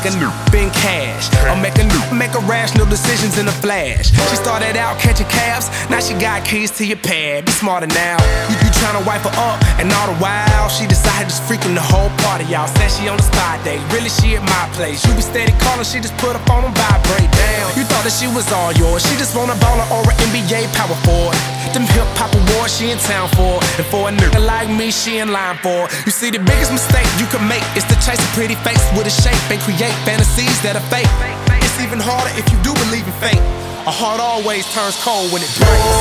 make a new spend cash. Or make a rational decisions in a flash. She started out catching cabs, now she got keys to your pad. Be smarter now. You tryna wipe her up, and all the while she decided just freaking the whole party out. Said she on the spy date, really she at my place. You be steady calling, she just put her phone on vibrate. Down. You thought that she was all yours. She just want a baller or an NBA power forward. Them hip hop awards she in town for, and for a nigga like me she in line for. You see, the biggest mistake you can make is to chase a pretty face with a shape and create fantasies that are fake. It's even harder if you do believe in fate. A heart always turns cold when it breaks.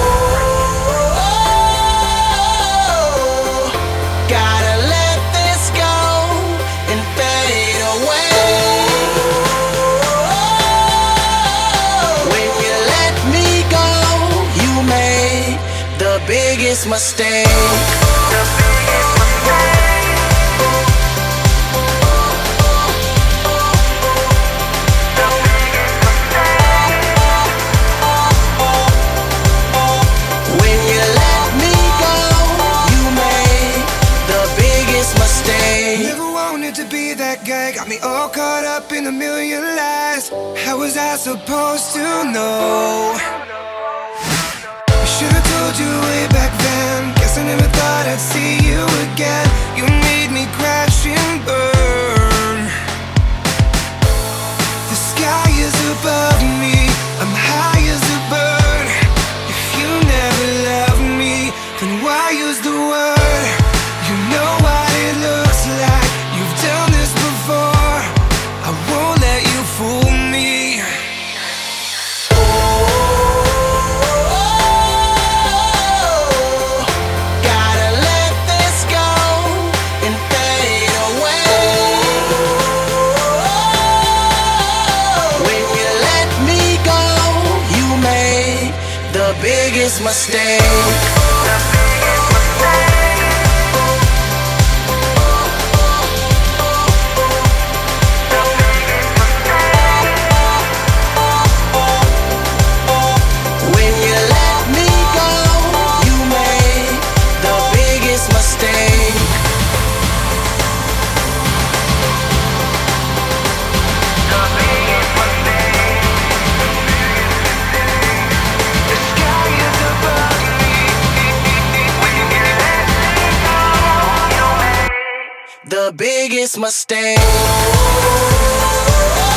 Gotta let this go and fade away. When you let me go, you made the biggest mistake. The biggest mistake. Got me all caught up in a million lies. How was I supposed to know? I should've told you way back then. Guess I never thought I'd see you again. You made me crash and burn. The sky is above me, I'm high as a bird. If you never loved me, then why use the word? You know what it looks like. You've done this before. I won't let you fool me. Gotta let this go and fade away. When you let me go, you made the biggest mistake. The biggest mistake.